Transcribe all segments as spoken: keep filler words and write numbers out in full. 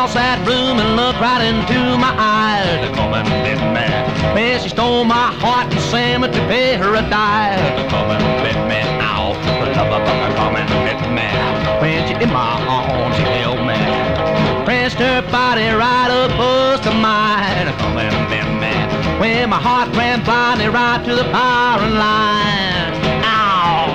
Crossed that room and looked right into my eyes. Come and bit me. Well, she stole my heart and sent me to paradise. Come and bit me. Ow, the lover bug, come and bit me. When she in my arms, she held me. Pressed her body right up close to mine. Come and bit me. When my heart ran blindly right to the firing line. Ow!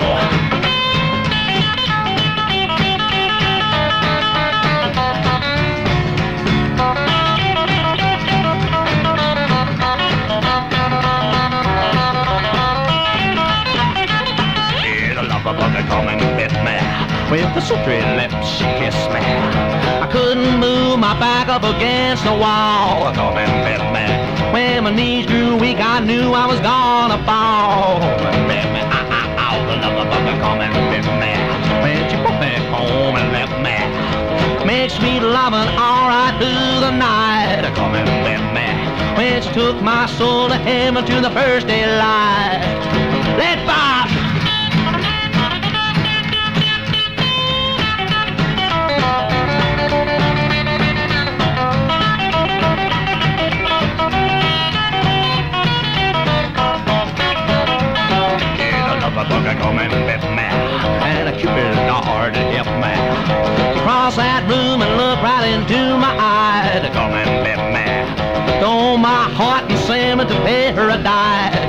Yeah, the lover bug come and bit me. With the sultry lips she kissed me. I couldn't move my back up against the wall. Come and bit me. When my knees grew weak, I knew I was gonna fall. Bit me, ow, ow, ow, the lover bug come and bit me. When she put me home and left me. Make sweet loving all right through the night. Come and bit me. When she took my soul to heaven to the first daylight. Let Bob. Bugger come and bit me, and a cupid dart help me. Cross that room and look right into my eyes. Come and bit me, stole my heart and sent me to paradise.